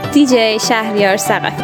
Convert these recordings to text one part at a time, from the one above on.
دی‌جی شهریار ثقفی.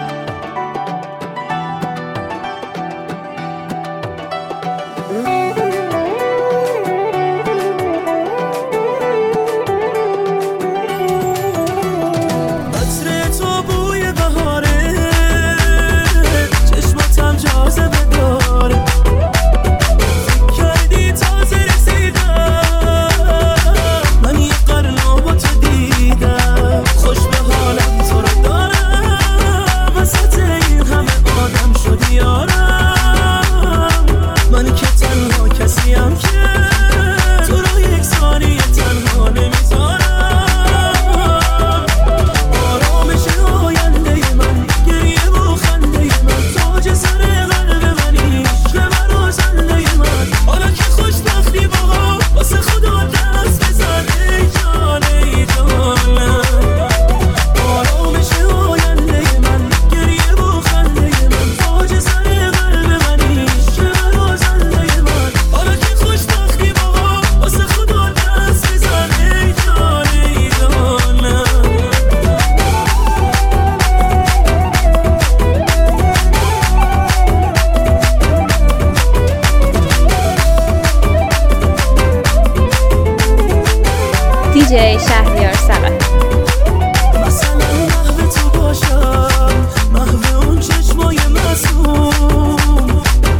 دی‌جی شهریار ثقفی. مثلا محو تو باشم، محو اون چشمای معصوم،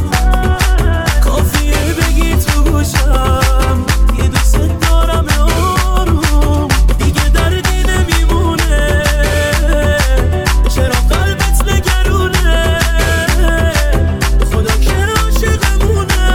کافیه بگی تو گوشم یه دوست دارم آروم، دیگه دردی نمیمونه، چرا قلبت نگرونه، خدا که عاشقمونه،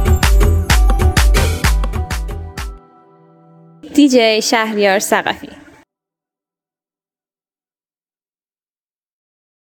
دی‌جی شهریار ثقفی.